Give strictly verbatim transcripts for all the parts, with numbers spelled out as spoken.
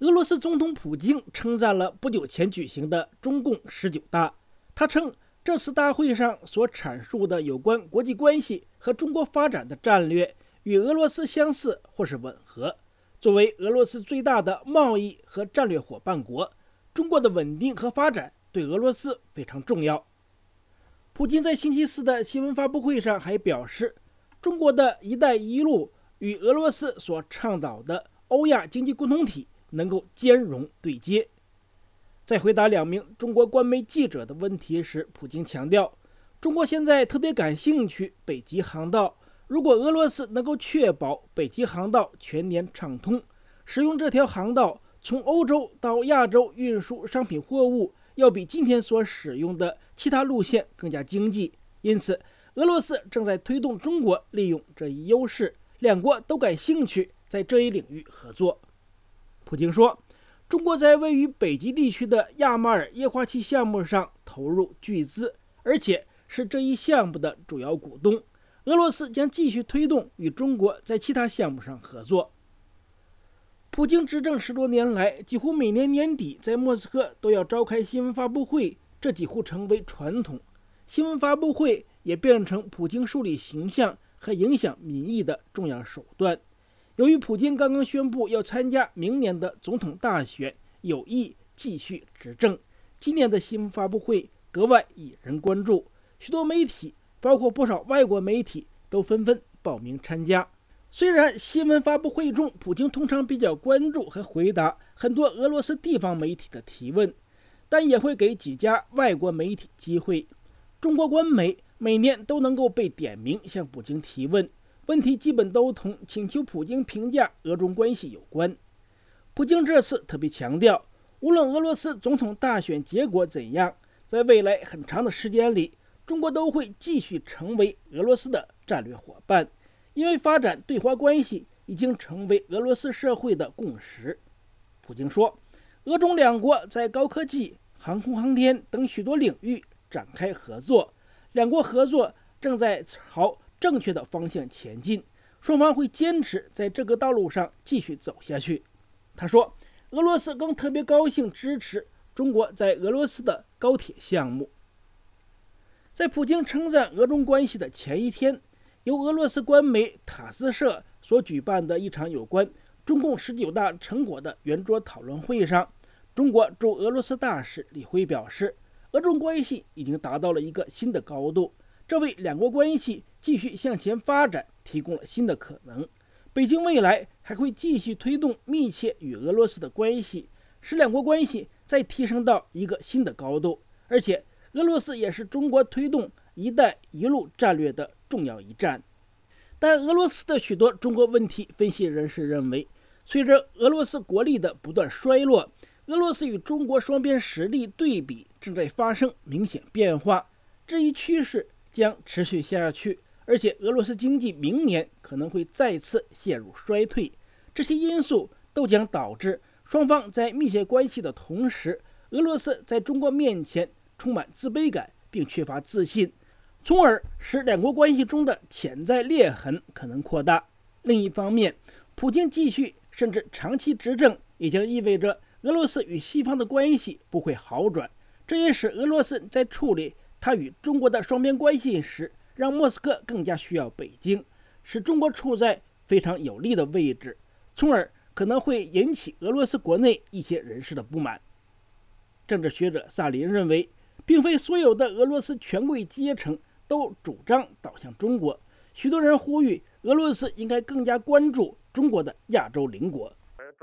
俄罗斯总统普京称赞了不久前举行的中共十九大。他称，这次大会上所阐述的有关国际关系和中国发展的战略与俄罗斯相似或是吻合。作为俄罗斯最大的贸易和战略伙伴国，中国的稳定和发展对俄罗斯非常重要。普京在星期四的新闻发布会上还表示，中国的一带一路与俄罗斯所倡导的欧亚经济共同体能够兼容对接。在回答两名中国官媒记者的问题时，普京强调，中国现在特别感兴趣北极航道，如果俄罗斯能够确保北极航道全年畅通，使用这条航道从欧洲到亚洲运输商品货物要比今天所使用的其他路线更加经济。因此，俄罗斯正在推动中国利用这一优势，两国都感兴趣在这一领域合作。普京说，中国在位于北极地区的亚马尔液化气项目上投入巨资，而且是这一项目的主要股东。俄罗斯将继续推动与中国在其他项目上合作。普京执政十多年来，几乎每年年底在莫斯科都要召开新闻发布会，这几乎成为传统。新闻发布会也变成普京树立形象和影响民意的重要手段。由于普京刚刚宣布要参加明年的总统大选，有意继续执政，今年的新闻发布会格外引人关注。许多媒体，包括不少外国媒体，都纷纷报名参加。虽然新闻发布会中，普京通常比较关注和回答很多俄罗斯地方媒体的提问，但也会给几家外国媒体机会。中国官媒每年都能够被点名向普京提问，问题基本都同请求普京评价俄中关系有关。普京这次特别强调，无论俄罗斯总统大选结果怎样，在未来很长的时间里，中国都会继续成为俄罗斯的战略伙伴，因为发展对华关系已经成为俄罗斯社会的共识。普京说，俄中两国在高科技、航空航天等许多领域展开合作，两国合作正在朝正确的方向前进，双方会坚持在这个道路上继续走下去。他说，俄罗斯更特别高兴支持中国在俄罗斯的高铁项目。在普京称赞俄中关系的前一天，由俄罗斯官媒塔斯社所举办的一场有关中共十九大成果的圆桌讨论会上，中国驻俄罗斯大使李辉表示，俄中关系已经达到了一个新的高度，这为两国关系继续向前发展提供了新的可能。北京未来还会继续推动密切与俄罗斯的关系，使两国关系再提升到一个新的高度。而且，俄罗斯也是中国推动“一带一路”战略的重要一站。但俄罗斯的许多中国问题分析人士认为，随着俄罗斯国力的不断衰落，俄罗斯与中国双边实力对比正在发生明显变化，这一趋势将持续下去，而且俄罗斯经济明年可能会再次陷入衰退。这些因素都将导致双方在密切关系的同时，俄罗斯在中国面前充满自卑感并缺乏自信，从而使两国关系中的潜在裂痕可能扩大。另一方面，普京继续甚至长期执政，也将意味着俄罗斯与西方的关系不会好转，这也使俄罗斯在处理他与中国的双边关系时，让莫斯科更加需要北京，使中国处在非常有利的位置，从而可能会引起俄罗斯国内一些人士的不满。政治学者萨林认为，并非所有的俄罗斯权贵阶层都主张倒向中国，许多人呼吁俄罗斯应该更加关注中国的亚洲邻国。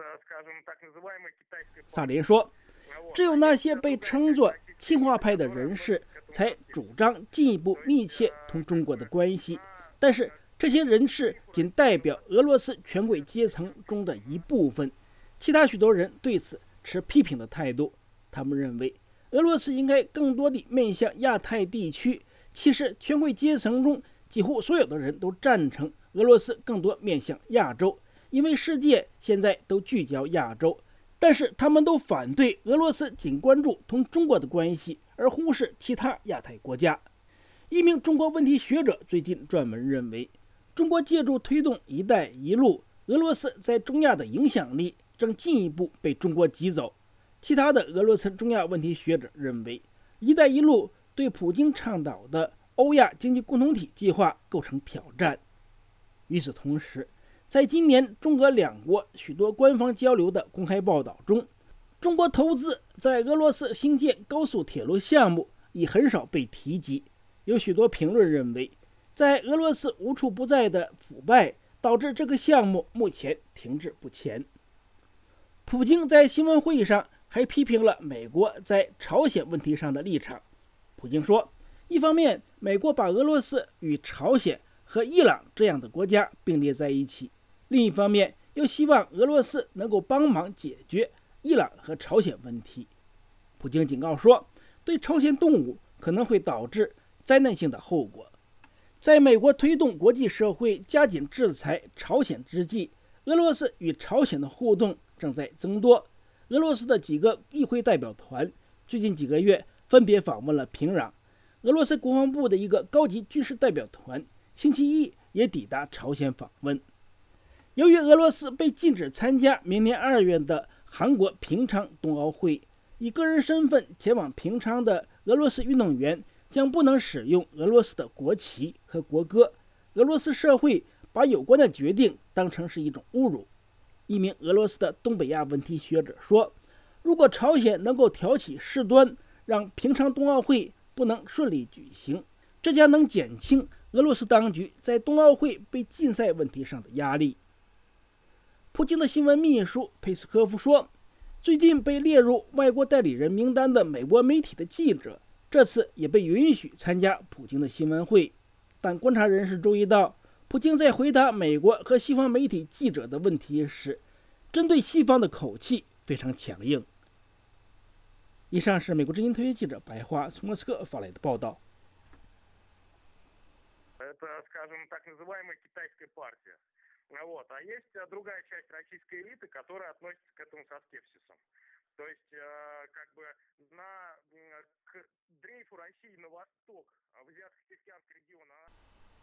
萨林说，只有那些被称作亲华派的人士才主张进一步密切同中国的关系，但是这些人士仅代表俄罗斯权贵阶层中的一部分，其他许多人对此持批评的态度。他们认为，俄罗斯应该更多地面向亚太地区。其实，权贵阶层中几乎所有的人都赞成俄罗斯更多面向亚洲，因为世界现在都聚焦亚洲。但是，他们都反对俄罗斯仅关注同中国的关系，而忽视其他亚太国家。一名中国问题学者最近撰文认为，中国借助推动“一带一路”，俄罗斯在中亚的影响力正进一步被中国挤走。其他的俄罗斯中亚问题学者认为，一带一路对普京倡导的欧亚经济共同体计划构成挑战。与此同时，在今年中俄两国许多官方交流的公开报道中，中国投资在俄罗斯兴建高速铁路项目已很少被提及。有许多评论认为，在俄罗斯无处不在的腐败导致这个项目目前停滞不前。普京在新闻会议上还批评了美国在朝鲜问题上的立场。普京说，一方面美国把俄罗斯与朝鲜和伊朗这样的国家并列在一起，另一方面又希望俄罗斯能够帮忙解决伊朗和朝鲜问题。普京警告说，对朝鲜动武可能会导致灾难性的后果。在美国推动国际社会加紧制裁朝鲜之际，俄罗斯与朝鲜的互动正在增多。俄罗斯的几个议会代表团最近几个月分别访问了平壤，俄罗斯国防部的一个高级军事代表团星期一也抵达朝鲜访问。由于俄罗斯被禁止参加明年二月的韩国平昌冬奥会，以个人身份前往平昌的俄罗斯运动员将不能使用俄罗斯的国旗和国歌。俄罗斯社会把有关的决定当成是一种侮辱。一名俄罗斯的东北亚问题学者说，如果朝鲜能够挑起事端，让平昌冬奥会不能顺利举行，这将能减轻俄罗斯当局在冬奥会被禁赛问题上的压力。普京的新闻秘书佩斯科夫说，最近被列入外国代理人名单的美国媒体的记者这次也被允许参加普京的新闻会。但观察人士注意到，普京在回答美国和西方媒体记者的问题时，针对西方的口气非常强硬。以上是美国之音特约记者白桦从莫斯科发来的报道。 Вот. А есть другая часть российской элиты, которая относится к этому со скепсисом. То есть, как бы, на, к дрейфу России на восток, в Азиатско-Тихоокеанский регион, она